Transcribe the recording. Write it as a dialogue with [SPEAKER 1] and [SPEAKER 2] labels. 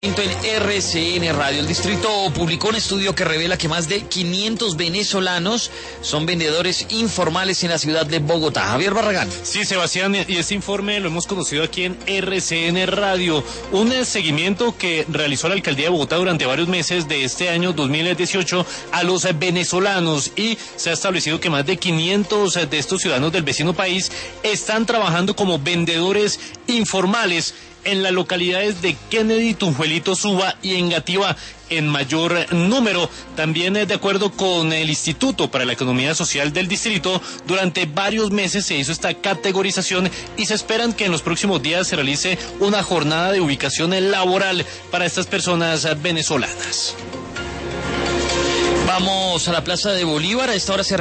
[SPEAKER 1] En RCN Radio, el distrito publicó un estudio que revela que más de 500 venezolanos son vendedores informales en la ciudad de Bogotá. Javier Barragán.
[SPEAKER 2] Sí, Sebastián, y este informe lo hemos conocido aquí en RCN Radio. Un seguimiento que realizó la alcaldía de Bogotá durante varios meses de este año 2018 a los venezolanos, y se ha establecido que más de 500 de estos ciudadanos del vecino país están trabajando como vendedores informales en las localidades de Kennedy, Tunjuelito, Suba y Engativá en mayor número. También, de acuerdo con el Instituto para la Economía Social del distrito, durante varios meses se hizo esta categorización y se esperan que en los próximos días se realice una jornada de ubicación laboral para estas personas venezolanas.
[SPEAKER 1] Vamos a la Plaza de Bolívar. A esta hora se